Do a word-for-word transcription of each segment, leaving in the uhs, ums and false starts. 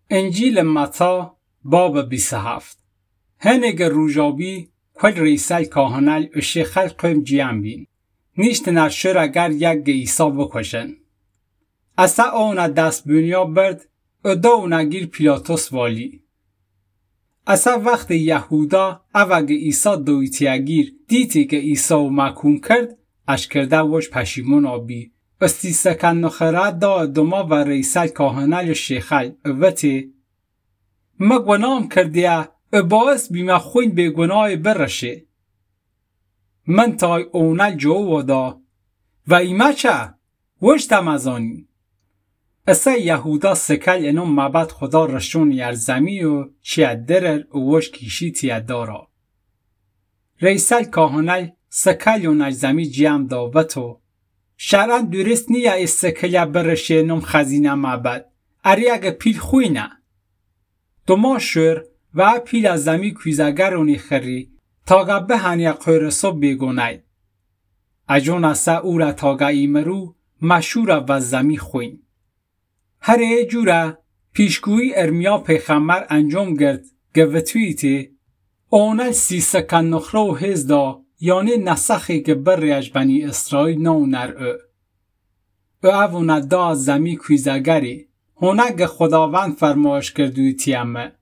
انجیل متی باب بیست و هفت. هنگ روژابی کل ریسل کاهنل اشی خلقم جیان بین. نیشت نرشور اگر یک ایسا بکشن. اصا اونا دست بنیا برد و دو نگیر پیلاتوس والی. اصا وقت یهودا اوگ ایسا دویتیگیر دیتی که ایسا و مکون کرد اش کرده وش پشیمون آبی. استی سکن نخرد دا دوما و ریسل کاهنل شیخل اوتی مگونام کردیا و باعث بیما خوین بگناه برشه. من تای اونل جو ودا و ایما چه؟ وش تمزانی؟ اصلا یهودا سکل اینو مباد خدا رشون یرزمی و چیه درر و وش کیشی تیه دارا. ریسل کاهنل سکل و نجزمی جیم داوتو شرعن درست نیه از سکل برشه نم خزینه مباد اری اگه پیل خوی نه. دوما شور و پیل از زمی کویزگرونی خری تاگه بهن یا قیرسو بگونای. اجون اصا او را تاگه ایمرو مشهور و زمی خوین. هر ای جوره پیشگویی ارمیا پیغمبر انجام گرد گوتویتی اونل سی سکن نخره و هزدا یعنی نسخی که بریش بنی اسرائیل نو نرعه. او اوونه دا زمی کویزگری هنگ خداوند فرمایش کردوی تیمه.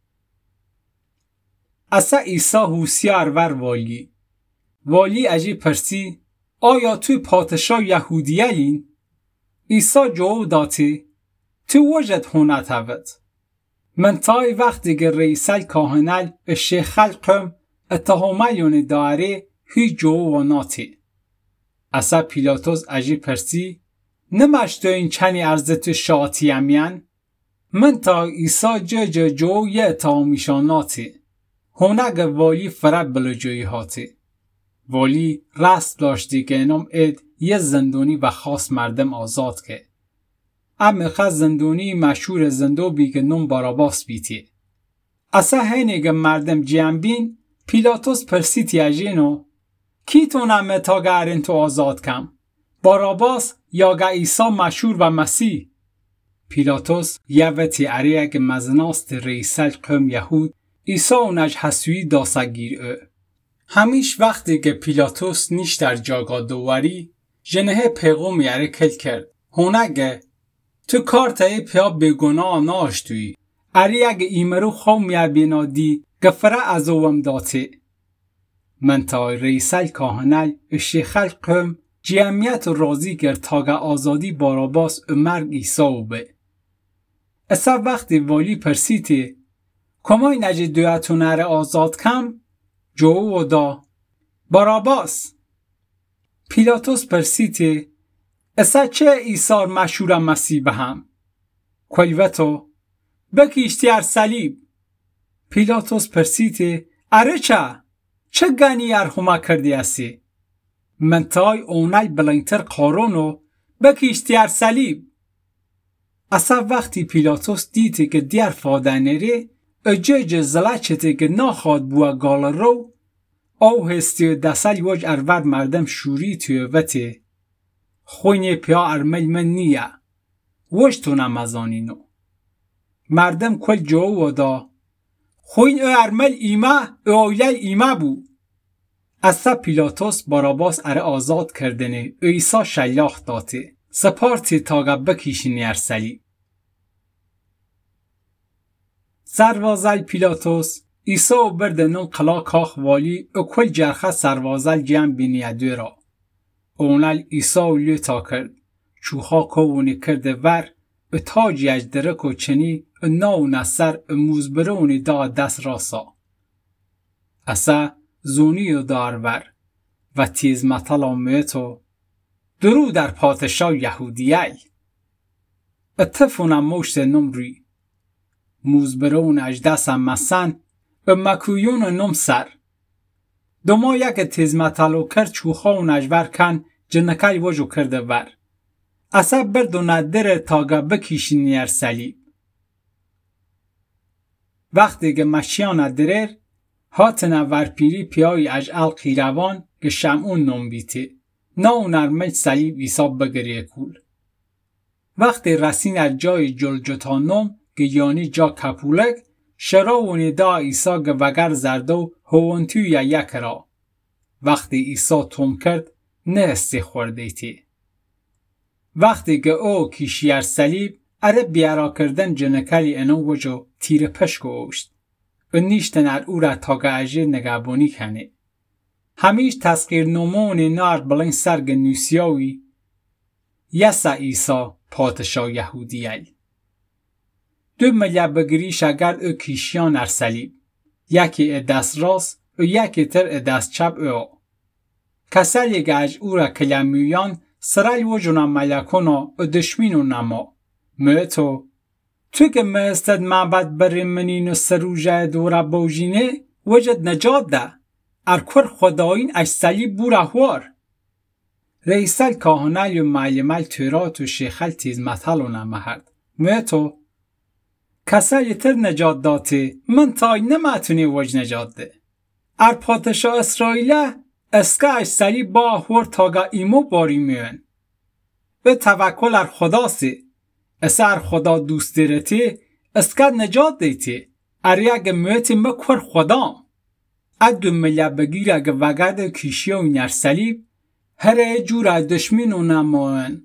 اصا ایسا هوسیار ور والی. والی اجی پرسی آیا توی پادشاه یهودیلین؟ ایسا جواب داتی تو وجد هونت هود. من تای وقتی که ریسل کاهنل اشی خلقم اتهاملیون داره هی جواب ناتی. اصا پیلاتوس اجی پرسی نمشتو این چنی ارزت شاعتی همیان؟ من تا ایسا جه جه جو یه اتهامیشاناتی. هونگ والی فرب بلجوی هاتی. والی رست داشتی که انام اید یه زندونی و خاص مردم آزاد که. اما خواست زندونی مشهور زندو بی که نم باراباس بیتی. اصلا هینه که مردم جیم بین پیلاتوس پرسیتی اجینو کی تو نمه تا گرین تو آزاد کم؟ باراباس یا گه ایسا مشهور و مسیح؟ پیلاتوس یوتی اریه که مزناست ریسل قوم یهود ایسا اونج حسوی داسگیر او. همیش وقتی که پیلاتوس نیش در جاگا دواری جنه پیغم یاره کل کرد. هونگه تو کارتای پیا بگناه ناشتوی اریه که ایمرو خوم یا بینادی گفره از اوم داتی. من تا ریسل کاهنل اشی خلقم جمعیت راضی کرد تاگه آزادی باراباس و مرگ ایسا و به. اصلا وقتی والی پرسیتی کمای نجی دویتونه را آزاد کم؟ جو دا باراباس. پیلاتوس پرسیتی اصلا چه ایسار مشهور مسیح به هم؟ کلوتو بکیشتی ار صلیب. پیلاتوس پرسیتی اره چه؟ چه گنی ار همه کردی اسی؟ من تای اونل بلنگتر قارونو بکیشتی ار صلیب. اصلا وقتی پیلاتوس دیتی که دیر فادنری اجاج زلچتی که ناخواد بوا گال رو او هستی دسل وج ارور مردم شوری توی وطی خوینی پیا ارمل من نیه وش تو نمزانینو. مردم کل جو ودا خوین او ارمل ایمه او اولیل ایمه بو. اصلا پیلاتوس باراباس اره آزاد کردنه او ایسا شلاخ داتی سپارتی تاگه بکیشینی ارسلی. سروازل پیلاتوس ایسا و بردنون قلا کاخ والی و کل جرخه سروازل جمع بینیه دوی را. اونال ایسا و لیو تا کرد. چوخا کوونی کرده ور و تاجی اجدرک و چنی و ناو نصر و موزبرونی دا دست راسا. اصا زونی و دارور و تیز مطلا میتو درو در پادشاه یهودیه. اتفونم موشت نمری. موزبرون اجدس هم مسن و مکویون نم سر. دوما یک تیز مطلو کرد چوخا و نجور کن جنکی وجو کرده ور. اصلا بردو ندره تاگه بکیشینی ار صلیب. وقتی که مشیان ندرر هاتنه ورپیری پیای اجعل قیروان که شمعون نم بیتی ناو نرمج صلیب ایسا بگریه کول. وقتی رسین از جای جلجتا نم گیانی جا کپولک شراونی دا ایسا گوگر زردو هوانتوی یک را. وقتی ایسا توم کرد نه استی خورده تی. وقتی که او کیشیر صلیب اره بیارا کردن جنکلی انو وجو تیر پشک اوشت. و نیشتن ار او را تاگه اجیر نگابونی کنه. همیش تسخیر نمون نار بلین سرگ نوسیاوی یسا ایسا پادشاه یهودیل. دو ملیه بگریش اگر او کیشیان ار صلیب. یکی ادست راست و یکی تر ادست چپ او. کسالی گج او را کلمیویان سرال وجونا ملکونا و دشمینو نما. موتو تو که مستد معبد بری منین و سروجه دورا بوجینه وجد نجات ده. ارکور خداین اش صلیب بورا هور. رئیسل کاهنال و معلمال تورات و شیخل تیز مثالو نمهرد. موتو کسالی تر نجات داته من تای نمتونی وج نجات ده. ار پادشاه اسرائیله اسکا اش صلیب با هور تاگا ایمو باری میون. به توکل ار خدا سی. اسر خدا دوست دیرتی اسکا نجات دیتی. ار یک موتی مکور خدا. ادو ملیه بگیر اگه وگرد کیشی و نر صلیب هر جور دشمینو نموین.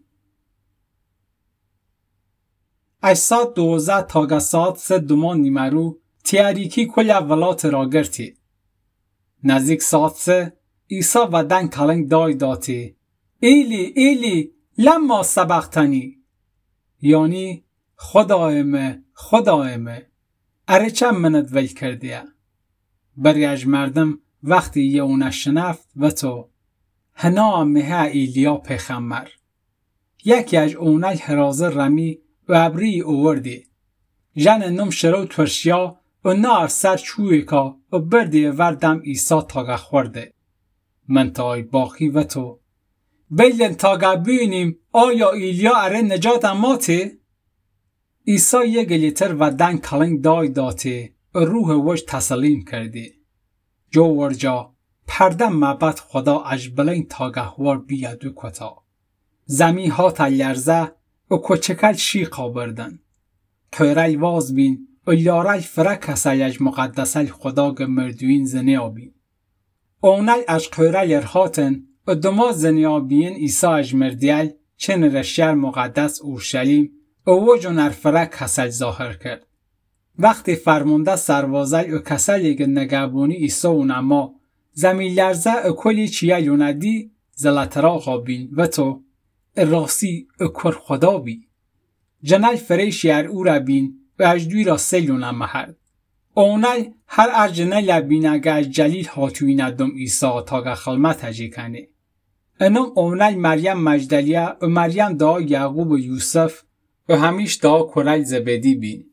اش ساعت دوزه تاگه ساعت سه دومان نیمرو تیاریکی کل ولات را گرتی. نزدیک ساعت سه ایسا و دن کلنگ دای داتی. ایلی ایلی لما سبختنی. یعنی خدایمه خدایمه اره چند منت ول کردیه. بری اج مردم وقتی یه اونه شنفت و تو هنا مه ایلیا پیخمر. یکی اج اونه هرازه رمی و ابری اووردی. جن نم شرو ترشیا و نار سر چوی که و بردی وردم ایسا تاگه خورده. من تای باقی و تو بیلن تاگه بینیم آیا ایلیا اره نجات اماته؟ ایسا یک لیتر و دن کلنگ دای داته و روح وش تسلیم کرده. جو ورجا پردم معبد خدا اجبلین تاگه وار بیادو کتا. زمین ها تا لرزه و کچکل شیقا بردن. پیرل واز بین و لیارل فرک اصل اج مقدسل خدا گمردوین زنی آبین. اونل اج پیرل ارهاتن و دما زنی آبین ایسا اج مردیل چن رشیر مقدس اورشلیم و وجون ار فرک اصل ظاهر کرد. وقتی فرمونده سروازل و کسلی که نگبونی ایسا و نما زمین لرزه و کلی چیه یوندی زلطرا غابین و تو راسی اکر خدا بی. جنال فریشی ار او را بین و اجدوی را سلیون امهرد. اونال هر ار جنال بینگه از جلیل هاتوی ندم ایسا تاگه خلمت هجی کنه. انم اونال مریم مجدلیه و مریم دا یعقوب و یوسف و همیش دا کرل زبدی بین.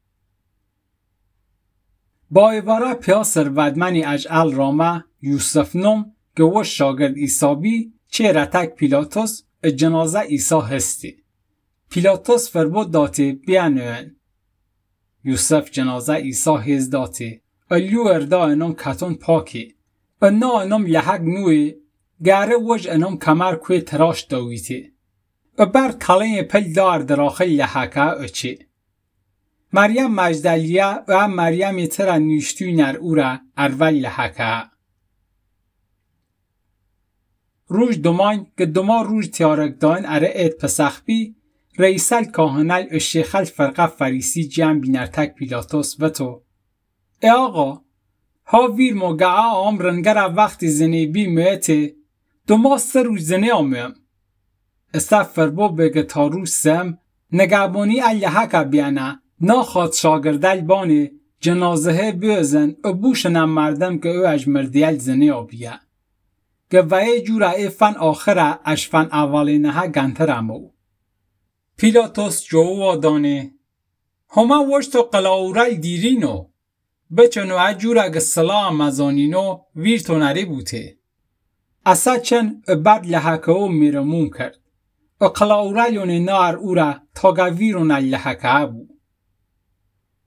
با ایوارا پیا سرودمنی اجعل رامه یوسف نم که وش شاگرد ایسا بی چه رتک پیلاتوس جنازه ایسا هستی. پیلاتوس فربود داتی بیانوین. یوسف جنازه ایسا هز داتی. الیو اردا انم کتون پاکی. انا انم لحق نوی گره وج انم کمر کوی تراش داویتی. و بر کلین پل دار دراخل لحقه اچی. مریم مجدلیه و هم مریم تر نیشتوی نر او را اول لحقه. روش دومان که دوما روش تیارک داین اره اید پسخ بی رئیسل کاهنل و شیخل فرقه فریسی جمع بینرتک پیلاتوس و تو ای آقا ها ویر موگعه آم رنگر وقتی زنی بی میته دوما سه روش زنی آمیم استف فربو بگه تا روش سم نگبانی اللحکه بیانه ناخواد شاگردل بانی جنازه بیزن و بوشنم مردم که او اجمردیل زنی آبیه که وی جورا ای فن آخره اش فن اولینه ها گنترمو. پیلاتوس جو دانه همه وشتو قلاورل دیرینو بچنو اجورا اگه سلام مزانینو ویرتو نری بوته. اصا چن بد لحکه او میرمون کرد و قلاورلیون نار او را تاگه ویرون اللحکه بو.